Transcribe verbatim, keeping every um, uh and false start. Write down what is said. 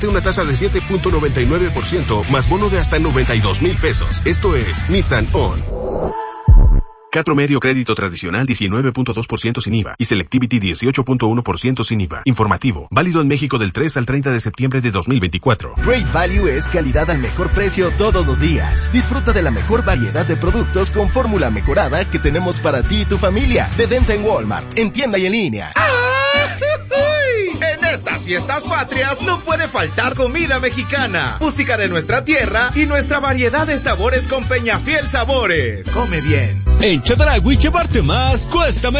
una tasa de siete punto noventa y nueve por ciento más bono de hasta noventa y dos mil pesos. Esto es Nissan On. Catro Medio Crédito Tradicional diecinueve punto dos por ciento sin I V A y Selectivity dieciocho punto uno por ciento sin I V A. Informativo. Válido en México del tres al treinta de septiembre de dos mil veinticuatro. Great Value es calidad al mejor precio todos los días. Disfruta de la mejor variedad de productos con fórmula mejorada que tenemos para ti y tu familia. De venta en Walmart, en tienda y en línea. En estas fiestas patrias no puede faltar comida mexicana, música de nuestra tierra y nuestra variedad de sabores con Peñafiel Sabores. Come bien. En Chedraui llevarte más cuesta menos.